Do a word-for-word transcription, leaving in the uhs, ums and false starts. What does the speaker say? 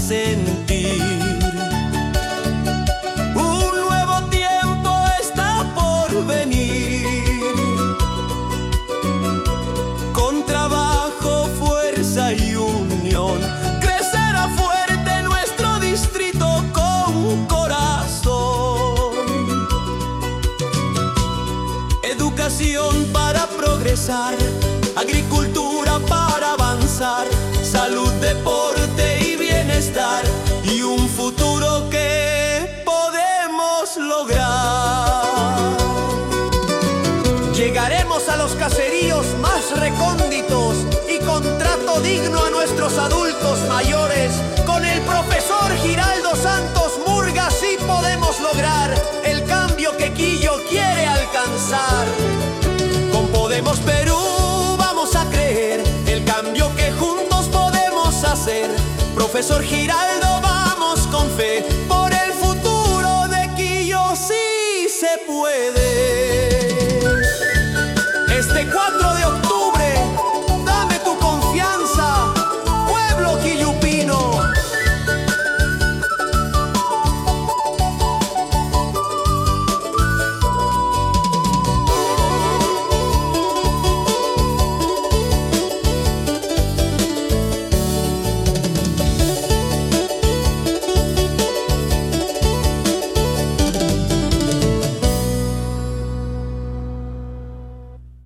sentir. Un nuevo tiempo está por venir. Con trabajo, fuerza y unión, crecerá fuerte nuestro distrito con corazón. Educación para progresar, agricultura para avanzar, salud, deporte y bienestar, y un futuro que podemos lograr. Llegaremos a los caseríos más recónditos y con trato digno a nuestros adultos mayores. Con el profesor Giraldo Santos Murga sí podemos lograr el cambio que Quillo quiere alcanzar. Con Podemos Perú vamos a creer el cambio que juntos podemos hacer. Profesor Giraldo, vamos con fe, por el futuro de Quillo sí se puede. Este